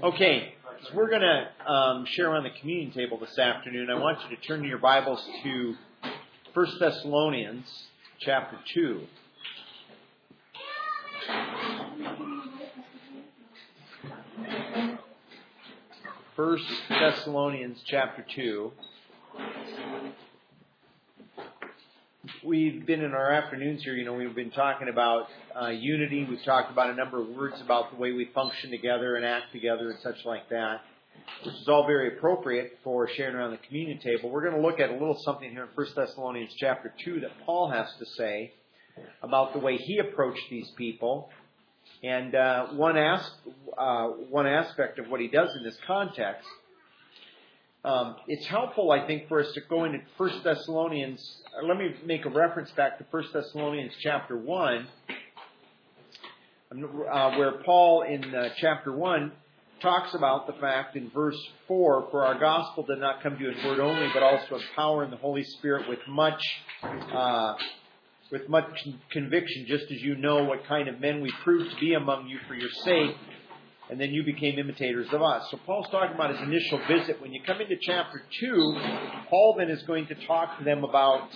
Okay, so we're going to share around the communion table this afternoon. I want you to turn your Bibles to 1 Thessalonians chapter 2. First Thessalonians chapter 2. We've been in our afternoons here, we've been talking about unity. We've talked about a number of words about the way we function together and act together and such like that, which is all very appropriate for sharing around the communion table. We're going to look at a little something here in 1 Thessalonians chapter 2 that Paul has to say about the way he approached these people. And one aspect of what he does in this context, it's helpful, I think, for us to go into 1 Thessalonians. Let me make a reference back to 1 Thessalonians chapter 1, where Paul in chapter 1 talks about the fact in verse 4, "For our gospel did not come to you in word only, but also in power in the Holy Spirit with much conviction, just as you know what kind of men we proved to be among you for your sake, and then you became imitators of us." So Paul's talking about his initial visit. When you come into chapter 2, Paul then is going to talk to them about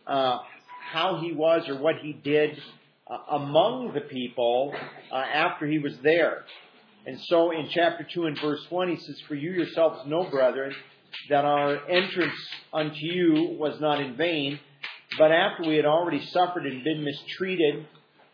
how he was or what he did among the people after he was there. And so in chapter 2 and verse 1, he says, "For you yourselves know, brethren, that our entrance unto you was not in vain, but after we had already suffered and been mistreated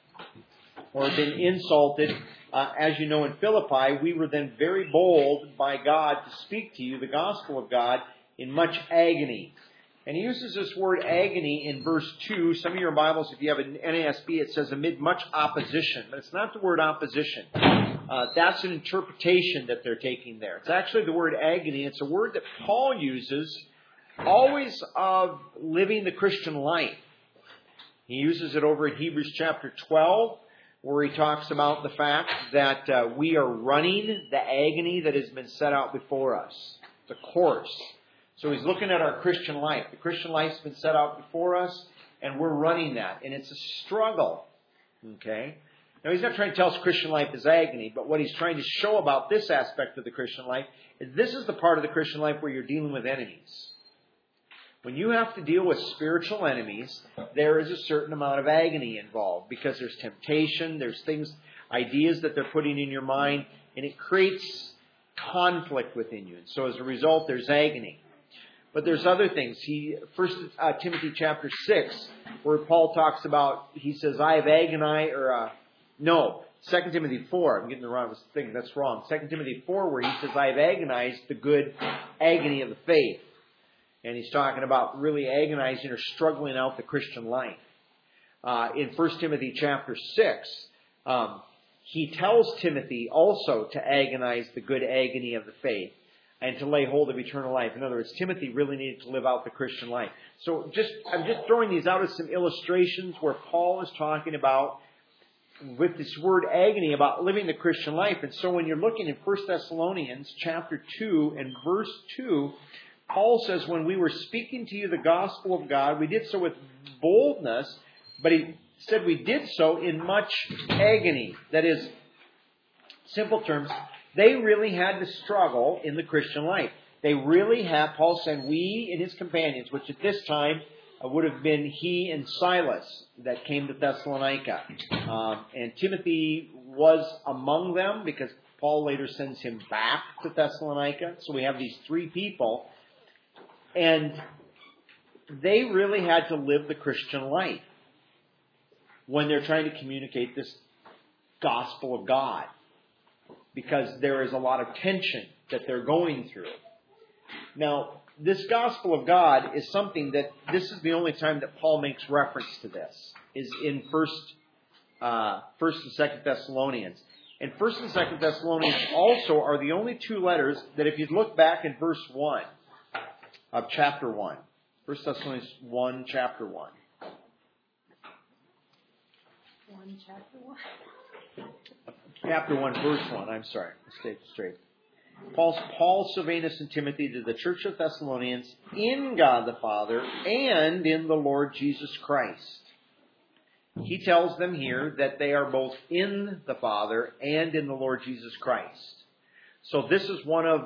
or been insulted, as you know in Philippi, we were then very bold by God to speak to you the gospel of God in much agony." And he uses this word agony in verse 2. Some of your Bibles, if you have an NASB, it says amid much opposition. But it's not the word opposition. That's an interpretation that they're taking there. It's actually the word agony. It's a word that Paul uses always of living the Christian life. He uses it over in Hebrews chapter 12, where he talks about the fact that we are running the agony that has been set out before us, the course. So he's looking at our Christian life. The Christian life's been set out before us, and we're running that. And it's a struggle. Okay? Now, he's not trying to tell us Christian life is agony, but what he's trying to show about this aspect of the Christian life is this is the part of the Christian life where you're dealing with enemies. When you have to deal with spiritual enemies, there is a certain amount of agony involved because there's temptation, there's things, ideas that they're putting in your mind, and it creates conflict within you. And so as a result, there's agony. But there's other things. 1 Timothy chapter 6, where Paul talks about, he says, I have agonized, 2 Timothy 4, I'm getting the wrong thing, that's wrong. 2 Timothy 4, where he says, I have agonized the good agony of the faith. And he's talking about really agonizing or struggling out the Christian life. In 1 Timothy chapter 6, he tells Timothy also to agonize the good agony of the faith and to lay hold of eternal life. In other words, Timothy really needed to live out the Christian life. So I'm just throwing these out as some illustrations where Paul is talking about, with this word agony, about living the Christian life. And so when you're looking in 1 Thessalonians chapter 2 and verse 2, Paul says, when we were speaking to you the gospel of God, we did so with boldness, but he said we did so in much agony. That is, simple terms, they really had to struggle in the Christian life. They really had, Paul said, we and his companions, which at this time would have been he and Silas that came to Thessalonica. And Timothy was among them because Paul later sends him back to Thessalonica. So we have these three people. And they really had to live the Christian life when they're trying to communicate this gospel of God, because there is a lot of tension that they're going through. Now, this gospel of God is something that, this is the only time that Paul makes reference to this, is in 1st and 2nd Thessalonians. And 1st and 2nd Thessalonians also are the only two letters that, if you look back in verse 1 of chapter 1, 1 Thessalonians 1, chapter 1. 1, chapter 1. Chapter 1, verse 1. I'm sorry. Let's stay straight. Paul, Silvanus, and Timothy to the church of Thessalonians in God the Father and in the Lord Jesus Christ. He tells them here that they are both in the Father and in the Lord Jesus Christ. So this is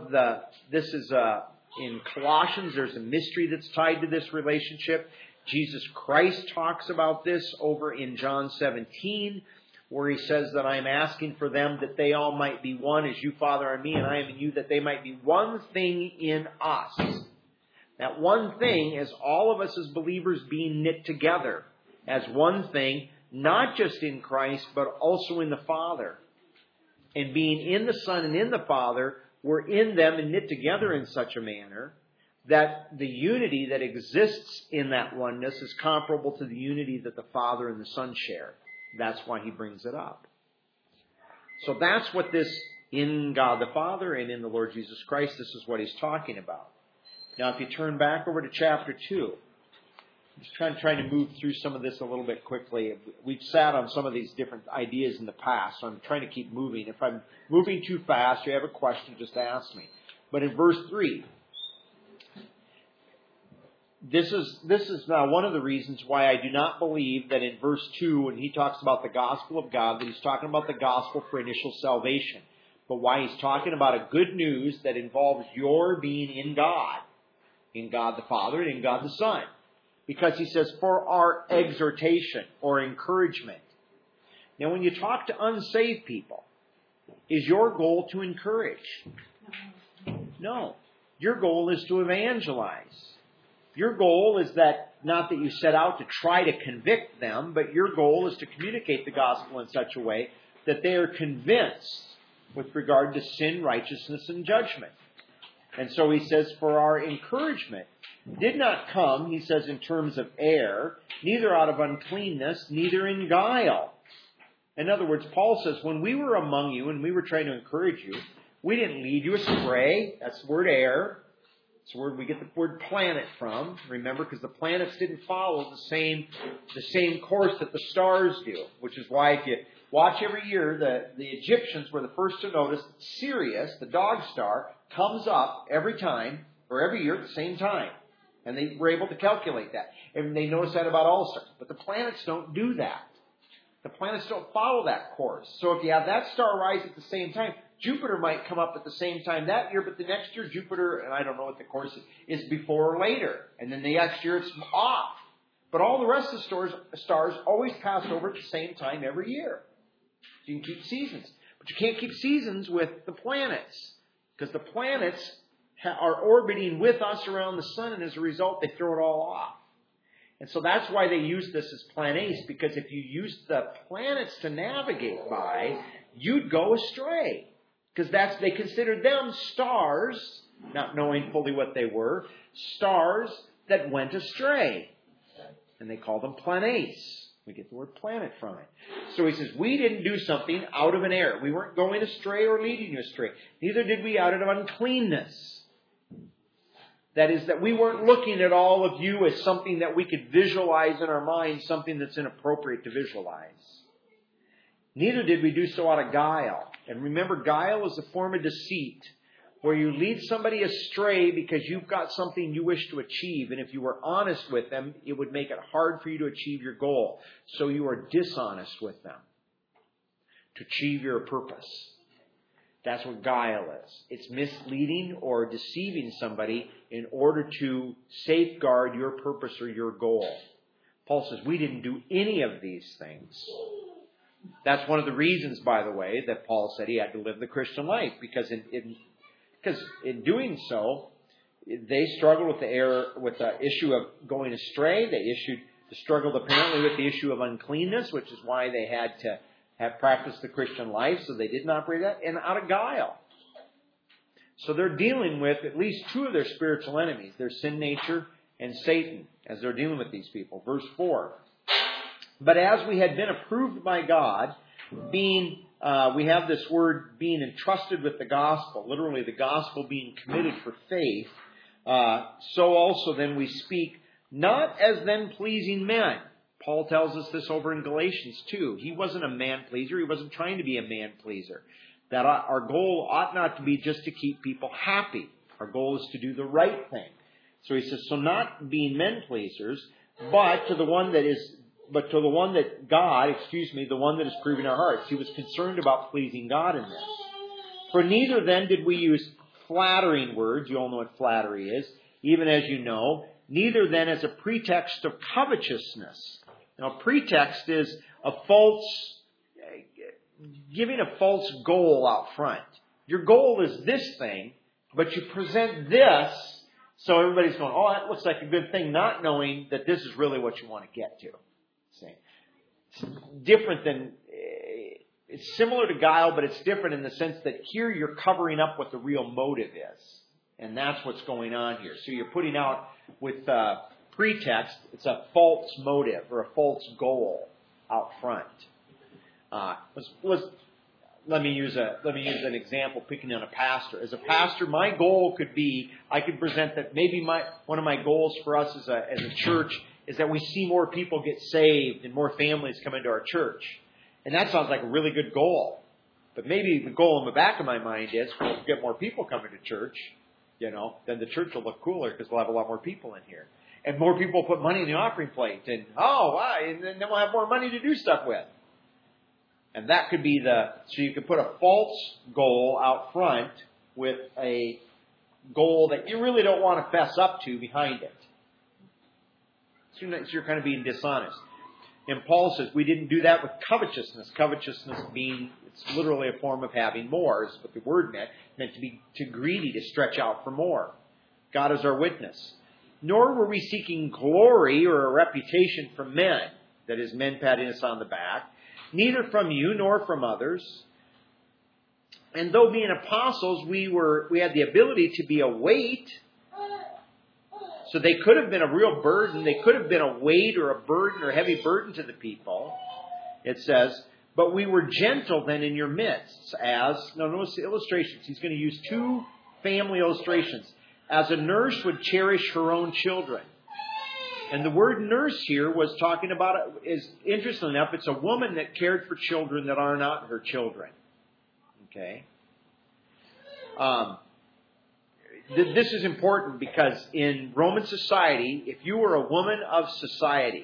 in Colossians, there's a mystery that's tied to this relationship. Jesus Christ talks about this over in John 17, where he says that I'm asking for them that they all might be one, as you, Father, are in me, and I am in you, that they might be one thing in us. That one thing is all of us as believers being knit together as one thing, not just in Christ, but also in the Father. And being in the Son and in the Father, we're in them and knit together in such a manner that the unity that exists in that oneness is comparable to the unity that the Father and the Son share. That's why he brings it up. So that's what this, in God the Father and in the Lord Jesus Christ, this is what he's talking about. Now, if you turn back over to chapter 2, I'm just trying to move through some of this a little bit quickly. We've sat on some of these different ideas in the past, so I'm trying to keep moving. If I'm moving too fast, you have a question, just ask me. But in verse 3, this is now one of the reasons why I do not believe that in verse 2, when he talks about the gospel of God, that he's talking about the gospel for initial salvation. But why he's talking about a good news that involves your being in God the Father and in God the Son. Because he says, for our exhortation or encouragement. Now, when you talk to unsaved people, is your goal to encourage? No. Your goal is to evangelize. Your goal is that, not that you set out to try to convict them, but your goal is to communicate the gospel in such a way that they are convinced with regard to sin, righteousness, and judgment. And so he says, for our encouragement did not come, he says, in terms of error, neither out of uncleanness, neither in guile. In other words, Paul says, when we were among you and we were trying to encourage you, we didn't lead you astray. That's the word error. It's where we get the word planet from. Remember, because the planets didn't follow the same course that the stars do. Which is why if you watch every year, the Egyptians were the first to notice that Sirius, the dog star, comes up every time, or every year at the same time. And they were able to calculate that. And they noticed that about all stars. But the planets don't do that. The planets don't follow that course. So if you have that star rise at the same time, Jupiter might come up at the same time that year, but the next year Jupiter, and I don't know what the course is, before or later. And then the next year it's off. But all the rest of the stars always pass over at the same time every year. So you can keep seasons. But you can't keep seasons with the planets. Because the planets are orbiting with us around the sun, and as a result, they throw it all off. And so that's why they use this as planes, because if you used the planets to navigate by, you'd go astray. Because they considered them stars, not knowing fully what they were, stars that went astray. And they call them planes. We get the word planet from it. So he says, we didn't do something out of an error. We weren't going astray or leading you astray. Neither did we out of uncleanness. That is, that we weren't looking at all of you as something that we could visualize in our minds, something that's inappropriate to visualize. Neither did we do so out of guile. And remember, guile is a form of deceit, where you lead somebody astray because you've got something you wish to achieve. And if you were honest with them, it would make it hard for you to achieve your goal. So you are dishonest with them to achieve your purpose. That's what guile is. It's misleading or deceiving somebody in order to safeguard your purpose or your goal. Paul says, we didn't do any of these things. That's one of the reasons, by the way, that Paul said he had to live the Christian life. Because in doing so, they struggled with the issue of going astray. They struggled apparently with the issue of uncleanness, which is why they had to have practiced the Christian life, so they didn't operate that, and out of guile. So they're dealing with at least two of their spiritual enemies, their sin nature and Satan, as they're dealing with these people. Verse 4. But as we had been approved by God, we have this word being entrusted with the gospel, literally the gospel being committed for faith, so also then we speak, not as then pleasing men. Paul tells us this over in Galatians 2. He wasn't a man-pleaser. He wasn't trying to be a man-pleaser. That our goal ought not to be just to keep people happy. Our goal is to do the right thing. So he says, so not being men-pleasers, but to the one that is proving our hearts. He was concerned about pleasing God in this. For neither then did we use flattering words, you all know what flattery is, even as you know, neither then as a pretext of covetousness. Now, pretext is giving a false goal out front. Your goal is this thing, but you present this, so everybody's going, oh, that looks like a good thing, not knowing that this is really what you want to get to. See? It's different than, it's similar to guile, but it's different in the sense that here you're covering up what the real motive is. And that's what's going on here. So you're putting out with pretext, it's a false motive or a false goal out front. Let me use an example picking on a pastor. As a pastor, my goal could be, I could present that maybe one of my goals for us as a church is that we see more people get saved and more families come into our church. And that sounds like a really good goal. But maybe the goal in the back of my mind is, well, if we get more people coming to church, then the church will look cooler because we'll have a lot more people in here. And more people will put money in the offering plate. And, and then we'll have more money to do stuff with. And that could be so you could put a false goal out front with a goal that you really don't want to fess up to behind it. So you're kind of being dishonest. And Paul says we didn't do that with covetousness. Covetousness being, it's literally a form of having more, is what the word meant to be too greedy, to stretch out for more. God is our witness. Nor were we seeking glory or a reputation from men, that is, men patting us on the back, neither from you nor from others. And though being apostles, we had the ability to be a weight. So they could have been a real burden. They could have been a weight or a burden or heavy burden to the people. It says, but we were gentle then in your midst notice the illustrations. He's going to use two family illustrations. As a nurse would cherish her own children. And the word nurse here was talking about, is interesting enough, it's a woman that cared for children that are not her children. Okay? This is important because in Roman society, if you were a woman of society,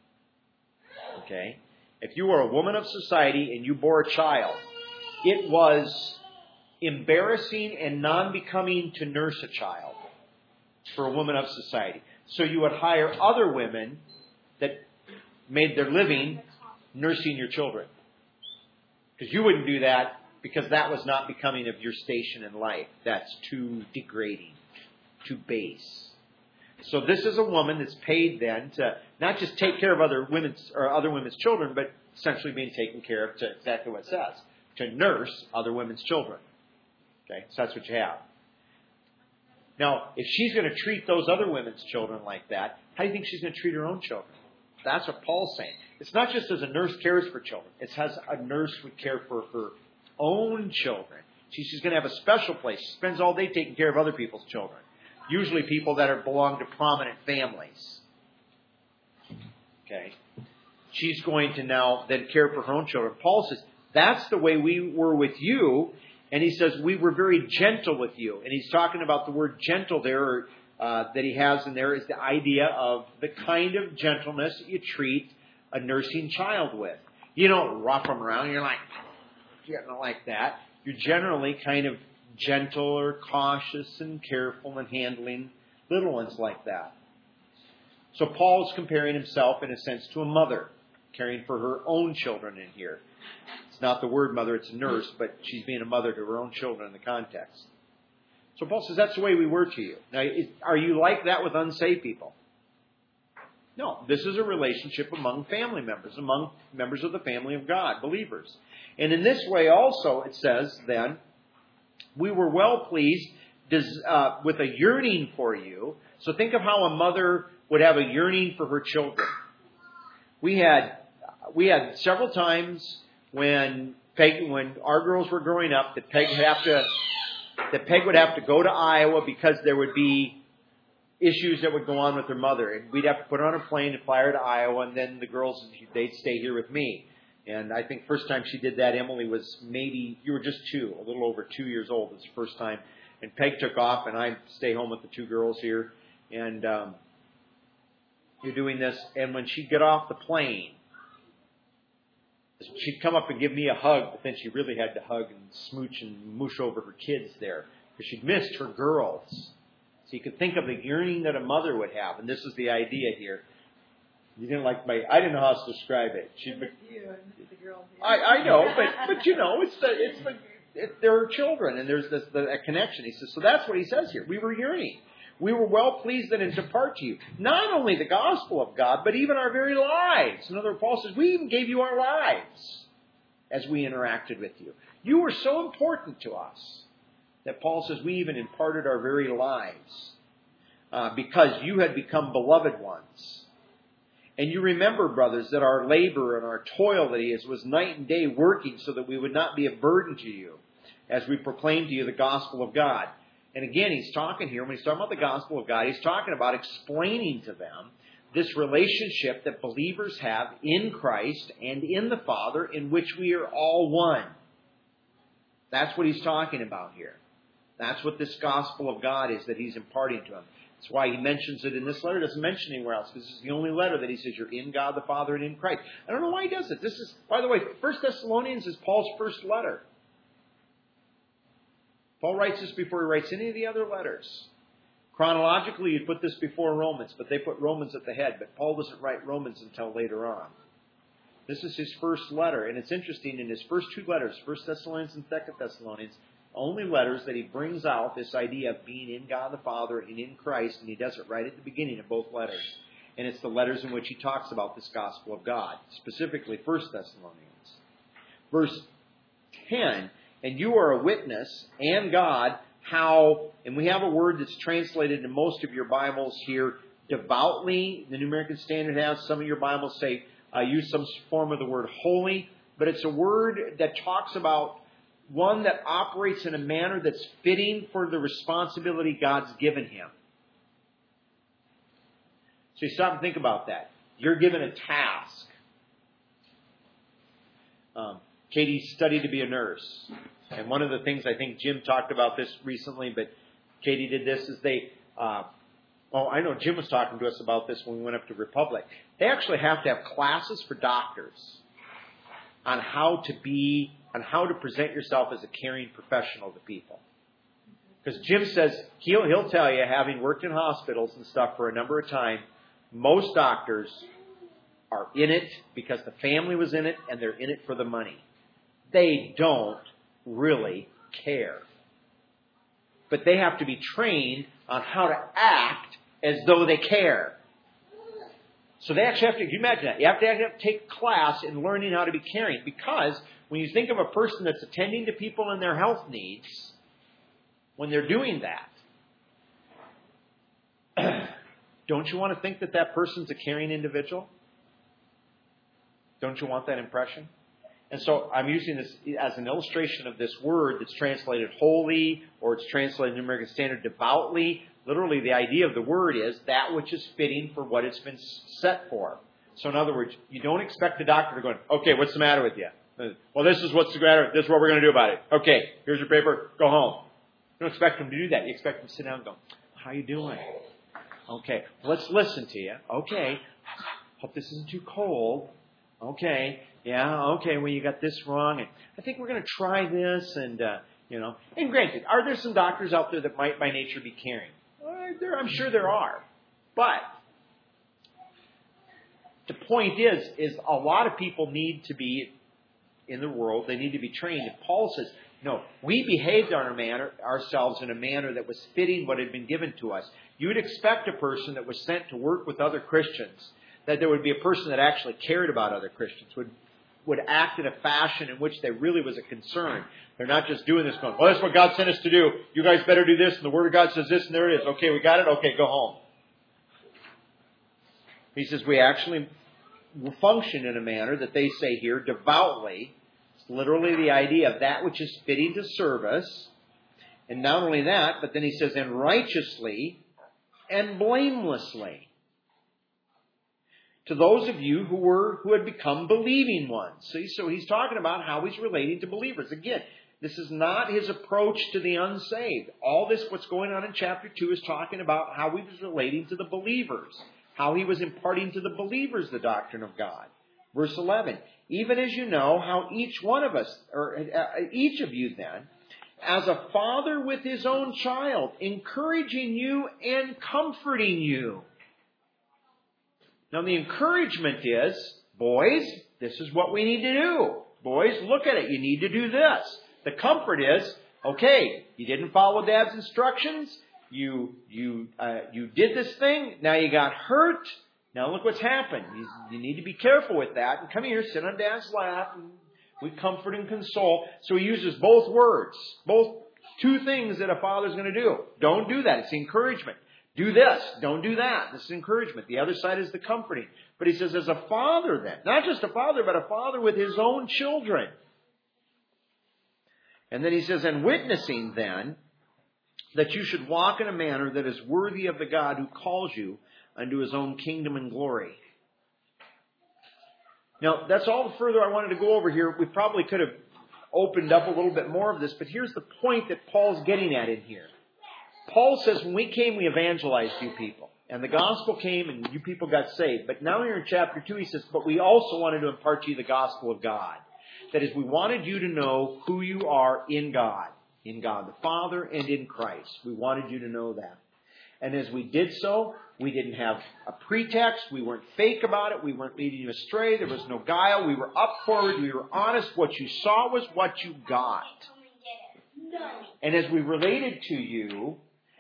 okay, if you were a woman of society and you bore a child, it was embarrassing and non-becoming to nurse a child for a woman of society. So you would hire other women that made their living nursing your children. Because you wouldn't do that because that was not becoming of your station in life. That's too degrading, too base. So this is a woman that's paid then to not just take care of other women's children, but essentially being taken care of to exactly what it says, to nurse other women's children. Okay, so that's what you have. Now, if she's going to treat those other women's children like that, how do you think she's going to treat her own children? That's what Paul's saying. It's not just as a nurse cares for children. It's as a nurse would care for her own children. She's going to have a special place. She spends all day taking care of other people's children. Usually people that belong to prominent families. Okay? She's going to now then care for her own children. Paul says, that's the way we were with you. And he says, we were very gentle with you. And he's talking about the word gentle there that he has in there is the idea of the kind of gentleness that you treat a nursing child with. You don't rough them around. You're like that. You're generally kind of gentle or cautious and careful in handling little ones like that. So Paul's comparing himself, in a sense, to a mother caring for her own children in here. It's not the word mother, it's nurse, but she's being a mother to her own children in the context. So Paul says that's the way we were to you. Now, are you like that with unsaved people? No, this is a relationship among family members, among members of the family of God, believers. And in this way also, it says then, we were well pleased with a yearning for you. So think of how a mother would have a yearning for her children. We had several times when our girls were growing up that Peg would have to go to Iowa because there would be issues that would go on with her mother. And we'd have to put her on a plane and fly her to Iowa, and then the girls, they'd stay here with me. And I think first time she did that, Emily was you were just a little over 2 years old. It was the first time. And Peg took off, and I stay home with the two girls here. And you're doing this. And when she'd get off the plane, She'd come up and give me a hug, but then she really had to hug and smooch and moosh over her kids there because she'd missed her girls. So you could think of the yearning that a mother would have, and this is the idea here. You didn't like I didn't know how to describe it. I know, but you know, there are children, and there's that connection. He says, so that's what he says here. We were yearning. We were well pleased then to impart to you not only the gospel of God, but even our very lives. In other words, Paul says, we even gave you our lives as we interacted with you. You were so important to us that Paul says we even imparted our very lives because you had become beloved ones. And you remember, brothers, that our labor and our toil that he is was night and day working so that we would not be a burden to you as we proclaim to you the gospel of God. And again, he's talking here, when he's talking about the gospel of God, he's talking about explaining to them this relationship that believers have in Christ and in the Father, in which we are all one. That's what he's talking about here. That's what this gospel of God is that he's imparting to them. That's why he mentions it in this letter. He doesn't mention it anywhere else, because this is the only letter that he says you're in God the Father and in Christ. I don't know why he does it. This is, by the way, 1 Thessalonians is Paul's first letter. Paul writes this before he writes any of the other letters. Chronologically, you'd put this before Romans, but they put Romans at the head. But Paul doesn't write Romans until later on. This is his first letter, and it's interesting, in his first two letters, 1 Thessalonians and 2 Thessalonians, only letters that he brings out this idea of being in God the Father and in Christ, and he does it right at the beginning of both letters. And it's the letters in which he talks about this gospel of God, specifically 1 Thessalonians. Verse 10, and you are a witness, and God, how, and we have a word that's translated in most of your Bibles here, devoutly. The New American Standard has, some of your Bibles say, use some form of the word holy, but it's a word that talks about one that operates in a manner that's fitting for the responsibility God's given him. So you stop and think about that. You're given a task. Katie studied to be a nurse. And one of the things, I think Jim talked about this recently, but Katie did this, is I know Jim was talking to us about this when we went up to Republic. They actually have to have classes for doctors on how to present yourself as a caring professional to people. Because Jim says, he'll tell you, having worked in hospitals and stuff for a number of times, most doctors are in it because the family was in it and they're in it for the money. They don't really care. But they have to be trained on how to act as though they care. So they actually have to, can you imagine that? You have to take a class in learning how to be caring, because when you think of a person that's attending to people and their health needs, when they're doing that, don't you want to think that that person's a caring individual? Don't you want that impression? And so I'm using this as an illustration of this word that's translated holy, or it's translated in the American Standard devoutly. Literally, the idea of the word is that which is fitting for what it's been set for. So in other words, you don't expect the doctor to go, okay, what's the matter with you? Well, this is what's the matter. This is what we're going to do about it. Okay, here's your paper. Go home. You don't expect them to do that. You expect them to sit down and go, how you doing? Okay, let's listen to you. Okay, hope this isn't too cold. Okay, yeah, okay, well, you got this wrong. And I think we're going to try this. And, and granted, are there some doctors out there that might by nature be caring? I'm sure there are. But the point is a lot of people need to be in the world. They need to be trained. And Paul says, no, we behaved ourselves in a manner that was fitting what had been given to us. You would expect a person that was sent to work with other Christians, that there would be a person that actually cared about other Christians, would act in a fashion in which there really was a concern. They're not just doing this going, well, that's what God sent us to do. You guys better do this, and the Word of God says this, and there it is. Okay, we got it? Okay, go home. He says we actually function in a manner that they say here, devoutly. It's literally the idea of that which is fitting to service. And not only that, but then he says, and righteously and blamelessly. To those of you who had become believing ones. See, so he's talking about how he's relating to believers. Again, this is not his approach to the unsaved. All this, what's going on in chapter 2, is talking about how he was relating to the believers. How he was imparting to the believers the doctrine of God. Verse 11, even as you know how each one of us, or each of you then, as a father with his own child, encouraging you and comforting you. Now the encouragement is, boys, this is what we need to do. Boys, look at it. You need to do this. The comfort is, okay, you didn't follow Dad's instructions. You did this thing. Now you got hurt. Now look what's happened. You need to be careful with that. And come here, sit on Dad's lap. And we comfort and console. So he uses both words. Both two things that a father's going to do. Don't do that. It's encouragement. Do this. Don't do that. This is encouragement. The other side is the comforting. But he says as a father then. Not just a father, but a father with his own children. And then he says, and witnessing then that you should walk in a manner that is worthy of the God who calls you unto his own kingdom and glory. Now, that's all the further I wanted to go over here. We probably could have opened up a little bit more of this, but here's the point that Paul's getting at in here. Paul says, when we came, we evangelized you people. And the gospel came and you people got saved. But now here in chapter 2, he says, but we also wanted to impart to you the gospel of God. That is, we wanted you to know who you are in God the Father and in Christ. We wanted you to know that. And as we did so, we didn't have a pretext. We weren't fake about it. We weren't leading you astray. There was no guile. We were upforward. We were honest. What you saw was what you got. And as we related to you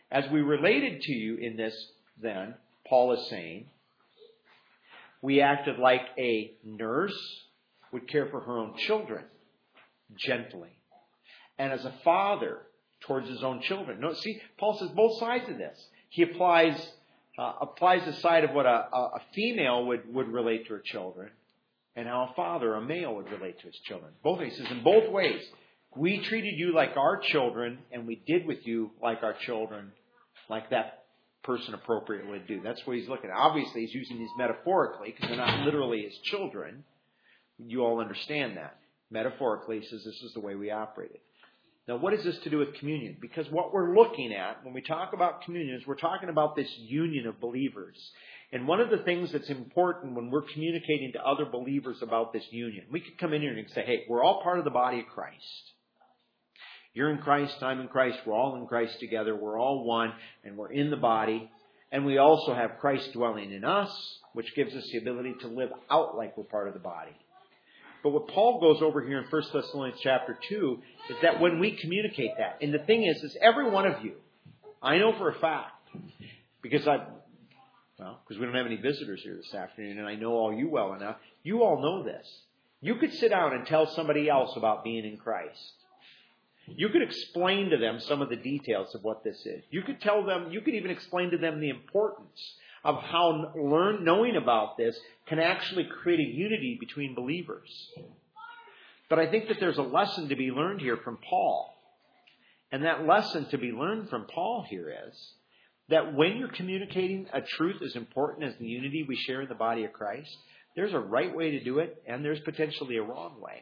in this, then, Paul is saying, we acted like a nurse would care for her own children, gently. And as a father towards his own children. No, see, Paul says both sides of this. He applies the side of what a female would relate to her children, and how a father, a male, would relate to his children. Both he says in both ways. We treated you like our children, and we did with you like our children, like that person appropriately would do. That's what he's looking at. Obviously, he's using these metaphorically, because they're not literally his children. You all understand that. Metaphorically, he says this is the way we operated. Now, what has this to do with communion? Because what we're looking at when we talk about communion is we're talking about this union of believers. And one of the things that's important when we're communicating to other believers about this union, we could come in here and say, hey, we're all part of the body of Christ. You're in Christ, I'm in Christ, we're all in Christ together, we're all one, and we're in the body. And we also have Christ dwelling in us, which gives us the ability to live out like we're part of the body. But what Paul goes over here in 1 Thessalonians chapter 2 is that when we communicate that, and the thing is every one of you, I know for a fact, because we don't have any visitors here this afternoon, and I know all you well enough, you all know this. You could sit down and tell somebody else about being in Christ. You could explain to them some of the details of what this is. You could even explain to them the importance of how knowing about this can actually create a unity between believers. But I think that there's a lesson to be learned here from Paul. And that lesson to be learned from Paul here is that when you're communicating a truth as important as the unity we share in the body of Christ, there's a right way to do it, and there's potentially a wrong way.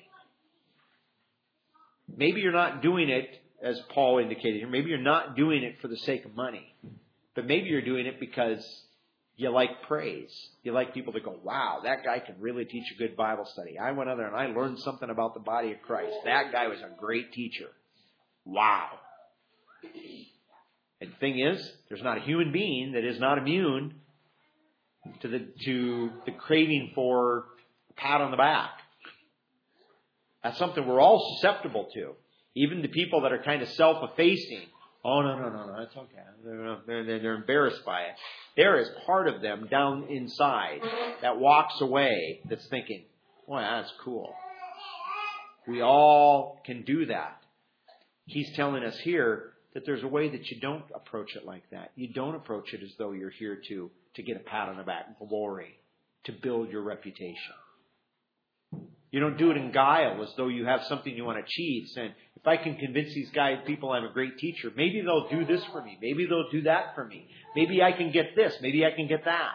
Maybe you're not doing it, as Paul indicated here, maybe you're not doing it for the sake of money. But maybe you're doing it because you like praise. You like people to go, wow, that guy can really teach a good Bible study. I went out there and I learned something about the body of Christ. That guy was a great teacher. Wow. And the thing is, there's not a human being that is not immune to the craving for a pat on the back. That's something we're all susceptible to. Even the people that are kind of self-effacing. Oh, no, that's okay. They're embarrassed by it. There is part of them down inside that walks away that's thinking, boy, that's cool. We all can do that. He's telling us here that there's a way that you don't approach it like that. You don't approach it as though you're here to get a pat on the back, glory, to build your reputation. You don't do it in guile as though you have something you want to achieve, saying, if I can convince these people I'm a great teacher, maybe they'll do this for me. Maybe they'll do that for me. Maybe I can get this. Maybe I can get that.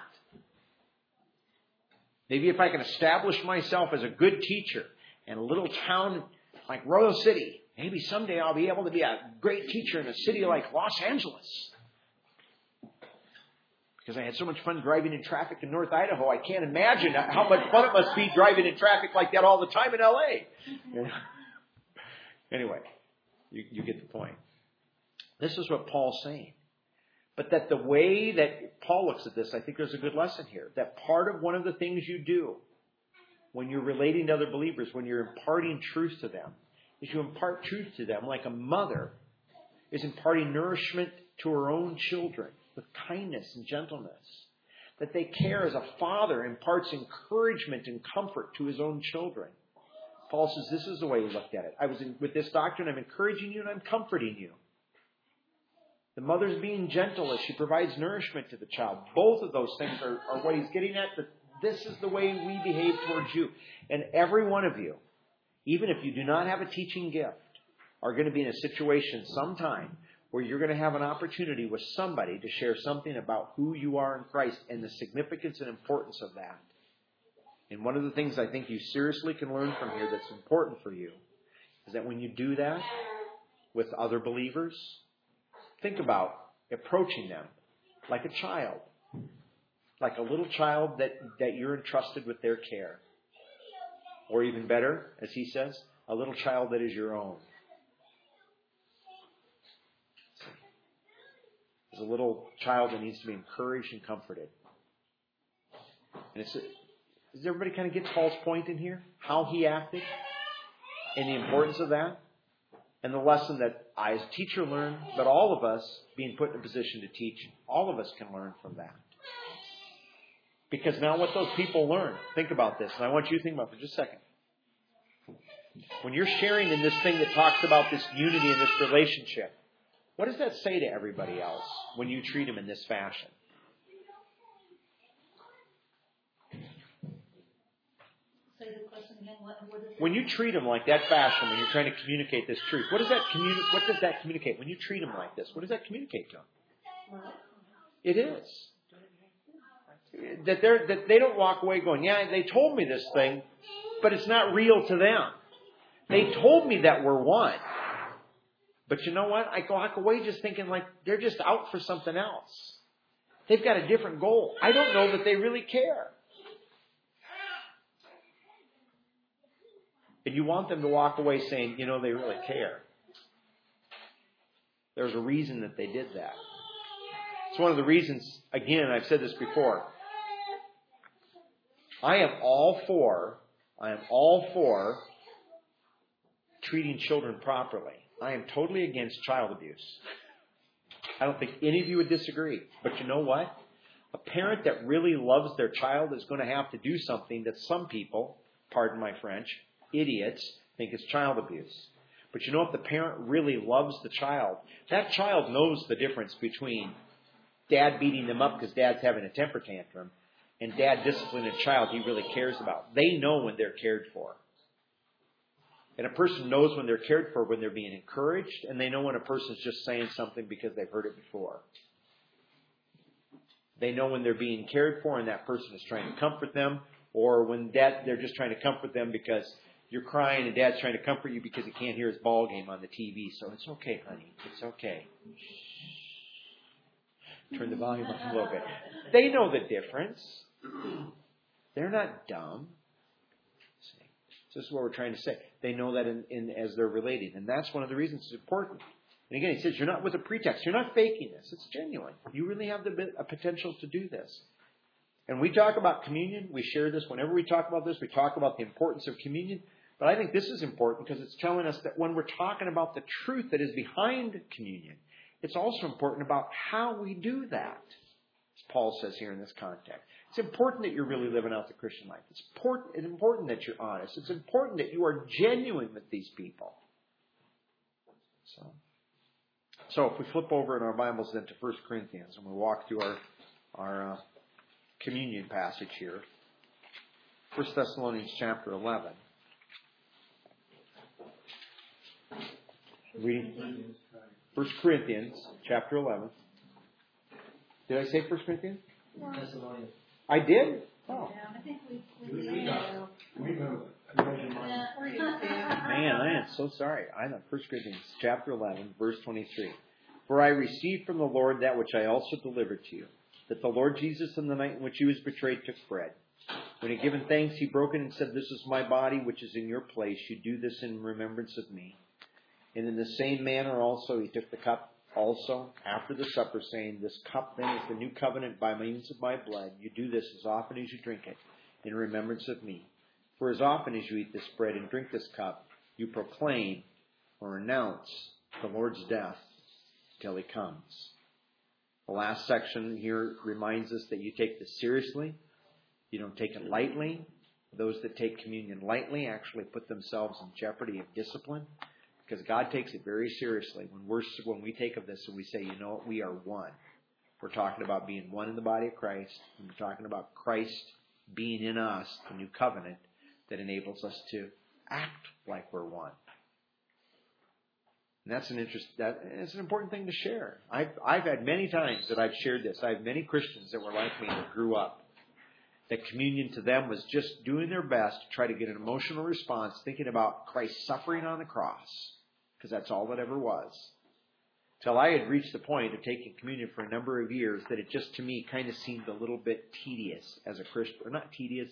Maybe if I can establish myself as a good teacher in a little town like Royal City, maybe someday I'll be able to be a great teacher in a city like Los Angeles. Because I had so much fun driving in traffic in North Idaho. I can't imagine how much fun it must be driving in traffic like that all the time in L.A. Anyway, you get the point. This is what Paul's saying. But that the way that Paul looks at this, I think there's a good lesson here. That part of one of the things you do when you're relating to other believers, when you're imparting truth to them, is you impart truth to them like a mother is imparting nourishment to her own children with kindness and gentleness. That they care as a father imparts encouragement and comfort to his own children. Paul says this is the way he looked at it. With this doctrine, I'm encouraging you and I'm comforting you. The mother's being gentle as she provides nourishment to the child. Both of those things are what he's getting at. That this is the way we behave towards you. And every one of you, even if you do not have a teaching gift, are going to be in a situation sometime where you're going to have an opportunity with somebody to share something about who you are in Christ and the significance and importance of that. And one of the things I think you seriously can learn from here that's important for you is that when you do that with other believers, think about approaching them like a child. Like a little child that you're entrusted with their care. Or even better, as he says, a little child that is your own. There's a little child that needs to be encouraged and comforted. And does everybody kind of get Paul's point in here? How he acted? And the importance of that? And the lesson that I as a teacher learned, but all of us being put in a position to teach, all of us can learn from that. Because now what those people learn, think about this, and I want you to think about it for just a second. When you're sharing in this thing that talks about this unity and this relationship, what does that say to everybody else when you treat them in this fashion? When you treat them like that fashion, when you're trying to communicate this truth, what does that communicate? When you treat them like this, what does that communicate to them? It is. That they don't walk away going, yeah, they told me this thing, but it's not real to them. They told me that we're one. But you know what? I walk away just thinking like they're just out for something else. They've got a different goal. I don't know that they really care. And you want them to walk away saying, you know, they really care. There's a reason that they did that. It's one of the reasons, again, I've said this before. I am all for treating children properly. I am totally against child abuse. I don't think any of you would disagree. But you know what? A parent that really loves their child is going to have to do something that some people, pardon my French, idiots, think is child abuse. But you know, if the parent really loves the child, that child knows the difference between dad beating them up because dad's having a temper tantrum and dad disciplining a child he really cares about. They know when they're cared for. And a person knows when they're cared for when they're being encouraged, and they know when a person's just saying something because they've heard it before. They know when they're being cared for and that person is trying to comfort them, or when they're just trying to comfort them because you're crying and dad's trying to comfort you because he can't hear his ball game on the TV. So it's okay, honey. It's okay. Turn the volume up a little bit. They know the difference. They're not dumb. So this is what we're trying to say. They know that as they're relating. And that's one of the reasons it's important. And again, he says, you're not with a pretext. You're not faking this. It's genuine. You really have a potential to do this. And we talk about communion. We share this. Whenever we talk about this, we talk about the importance of communion. But I think this is important because it's telling us that when we're talking about the truth that is behind communion, it's also important about how we do that, as Paul says here in this context. It's important that you're really living out the Christian life. It's important that you're honest. It's important that you are genuine with these people. So if we flip over in our Bibles then to 1 Corinthians and we walk through our communion passage here. 1 Thessalonians chapter 11. Reading 1 Corinthians chapter 11. Did I say 1 Corinthians? Thessalonians. I did? Oh. Yeah, I think we move. Man, I am so sorry. I know 1 Corinthians chapter 11, verse 23. For I received from the Lord that which I also delivered to you, that the Lord Jesus, in the night in which he was betrayed, took bread. When he had given thanks, he broke it and said, "This is my body, which is in your place. You do this in remembrance of me." And in the same manner also he took the cup also after the supper, saying, "This cup then is the new covenant by means of my blood. You do this as often as you drink it in remembrance of me. For as often as you eat this bread and drink this cup, you proclaim or announce the Lord's death till he comes." The last section here reminds us that you take this seriously. You don't take it lightly. Those that take communion lightly actually put themselves in jeopardy of discipline, because God takes it very seriously. When we take of this and we say, you know what, we are one. We're talking about being one in the body of Christ. And we're talking about Christ being in us, the new covenant that enables us to act like we're one. And that's it's an important thing to share. I've had many times that I've shared this. I have many Christians that were like me that grew up, that communion to them was just doing their best to try to get an emotional response, thinking about Christ's suffering on the cross, because that's all that ever was. Till I had reached the point of taking communion for a number of years that it just, to me, kind of seemed a little bit tedious as a Christian. Or not tedious,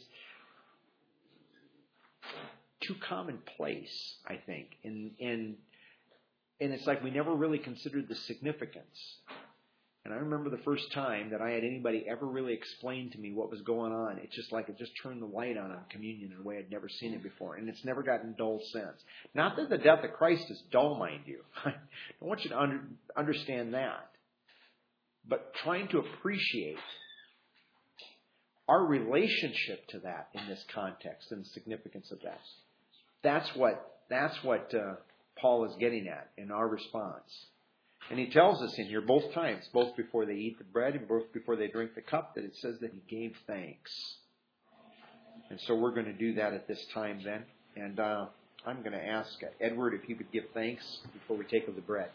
too commonplace, I think. And it's like we never really considered the significance. And I remember the first time that I had anybody ever really explain to me what was going on. It's just like it just turned the light on communion in a way I'd never seen it before. And it's never gotten dull since. Not that the death of Christ is dull, mind you. I don't want you to understand that. But trying to appreciate our relationship to that in this context and the significance of that. That's what Paul is getting at in our response. And he tells us in here both times, both before they eat the bread and both before they drink the cup, that it says that he gave thanks. And so we're going to do that at this time then. And I'm going to ask Edward if he would give thanks before we take of the bread.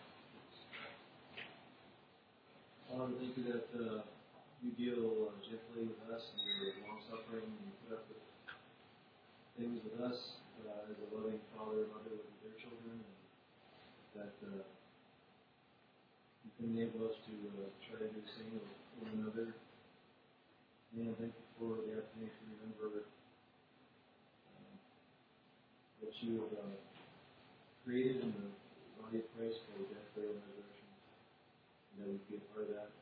Father, thank you that you deal gently with us and you're long-suffering and you put up with things with us as a loving father and mother with their children, and that you can enable us to try to do the same with one another. And thank you for the opportunity to remember what you have created in the body of Christ for the death, burial, and resurrection, and that we can be a part of that.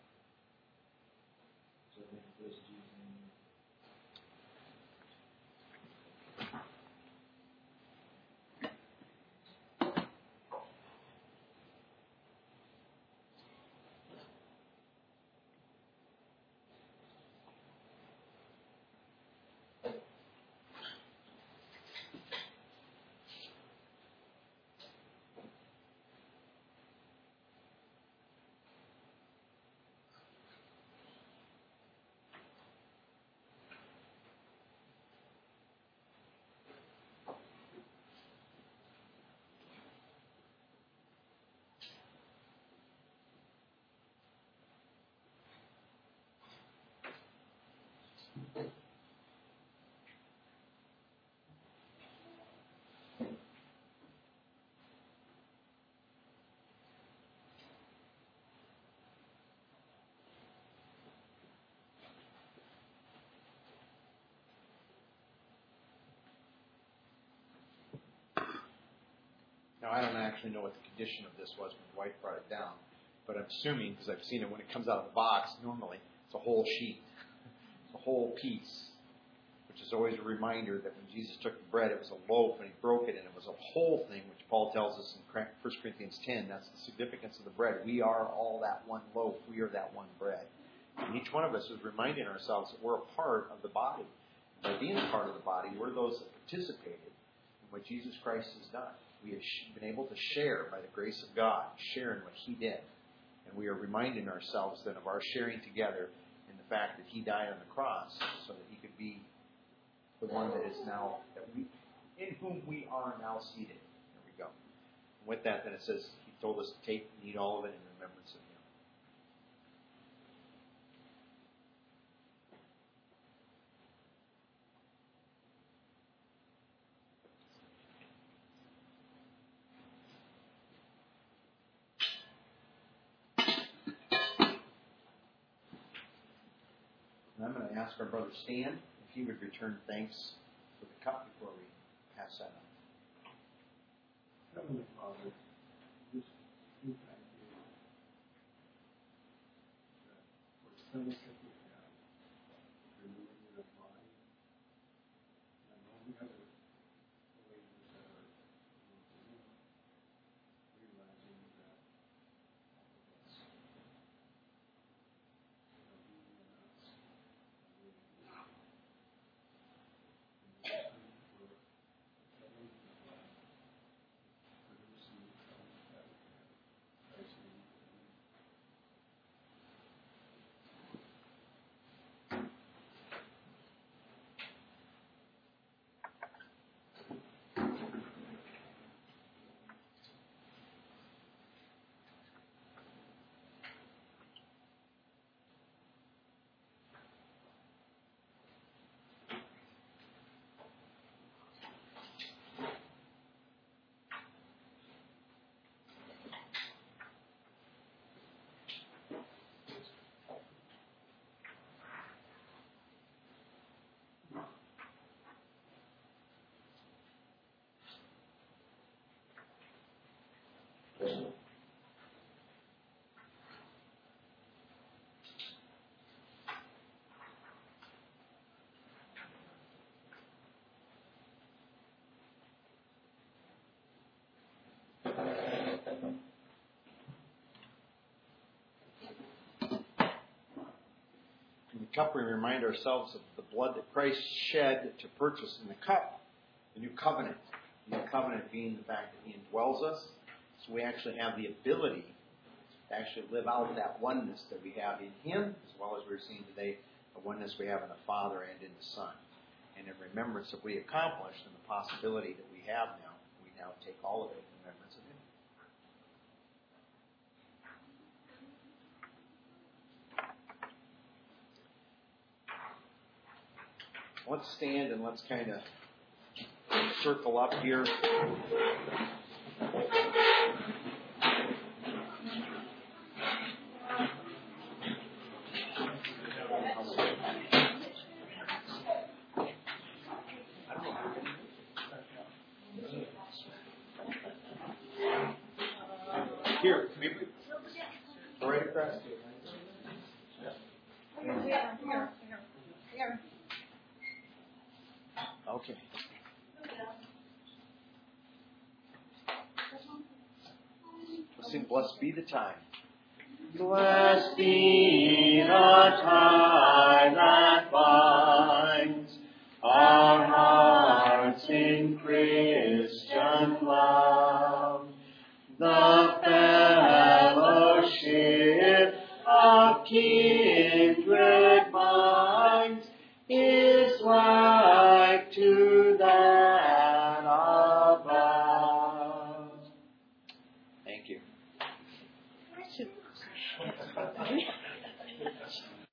So thank you for this in Jesus' name. Now, I don't actually know what the condition of this was when the wife brought it down, but I'm assuming, because I've seen it when it comes out of the box, normally it's a whole sheet, it's a whole piece, which is always a reminder that when Jesus took the bread, it was a loaf, and he broke it, and it was a whole thing, which Paul tells us in 1 Corinthians 10. That's the significance of the bread. We are all that one loaf. We are that one bread. And each one of us is reminding ourselves that we're a part of the body. By being a part of the body, we're those that participated in what Jesus Christ has done. We have been able to share, by the grace of God, share in what he did. And we are reminding ourselves then of our sharing together in the fact that he died on the cross so that he could be the one that is now, in whom we are now seated. There we go. And with that, then it says, he told us to take and eat all of it in remembrance of him. ask our brother Stan if he would return thanks for the cup before we pass that on. Heavenly Father, just we thank you that for fellowship we have, renewing your body, and all the other believers that are realizing that all of us are being in us, and we for telling the blood, producing the colors that we have, Christ in you. In the cup, we remind ourselves of the blood that Christ shed to purchase in the cup, the new covenant. The new covenant being the fact that He indwells us, so we actually have the ability to actually live out that oneness that we have in Him, as well as we're seeing today, the oneness we have in the Father and in the Son. And in remembrance of what we accomplished and the possibility that we have now, we now take all of it in remembrance of Him. Let's stand and let's kind of circle up here. Here, can we go right across? Here. Okay. Let's sing Blessed Be the Time. Blessed be the tie that binds our hearts in Christian love, the fellowship of kindred minds is like to that above. Thank you.